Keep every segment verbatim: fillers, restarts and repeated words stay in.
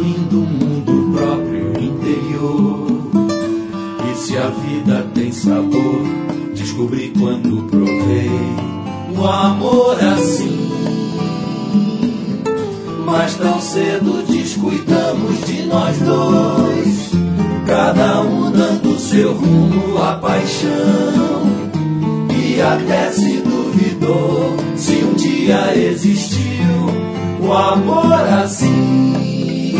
construindo um mundo próprio interior. E se a vida tem sabor, descobri quando provei o amor assim. Mas tão cedo descuidamos de nós dois, cada um dando seu rumo à paixão. E até se duvidou se um dia existiu o amor assim.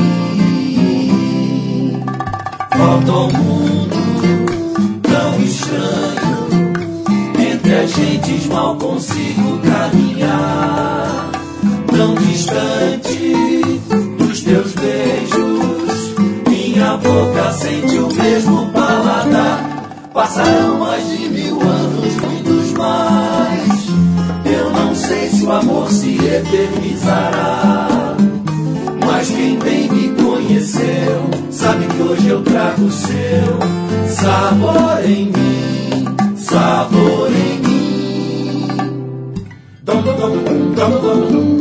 Volta ao mundo tão estranho, entre as gentes mal consigo caminhar. Tão distante dos teus beijos, minha boca sente o mesmo paladar. Passarão mais de mil anos, muitos mais. Eu não sei se o amor se eternizará, mas quem bem me conheceu sabe que hoje eu trago o seu sabor em mim, sabor em mim. Dom, dom, dom, dom, dom, dom.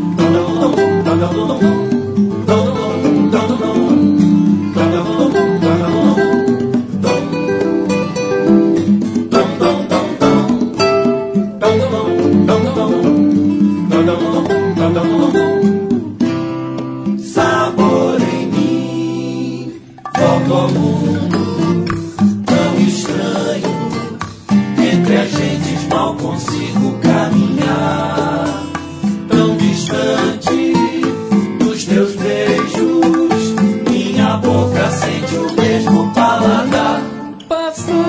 Sabor em mim, volto ao mundo tão estranho, entre as gentes mal consigo caminhar. Tão distante dos teus beijos, minha boca sente o mesmo paladar. Passarão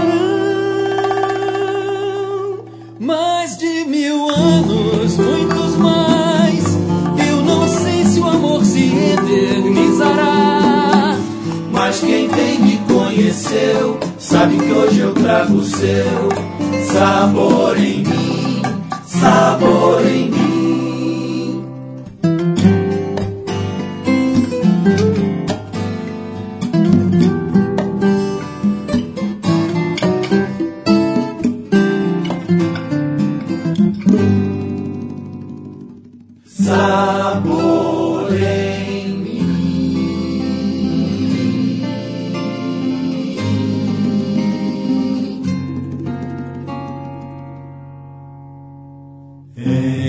mais de mil anos, muitos mais. Eu não sei se o amor se eternizará, mas quem bem me conheceu sabe que hoje eu trago o seu sabor em mim, sabor em mim. Sabor em mim.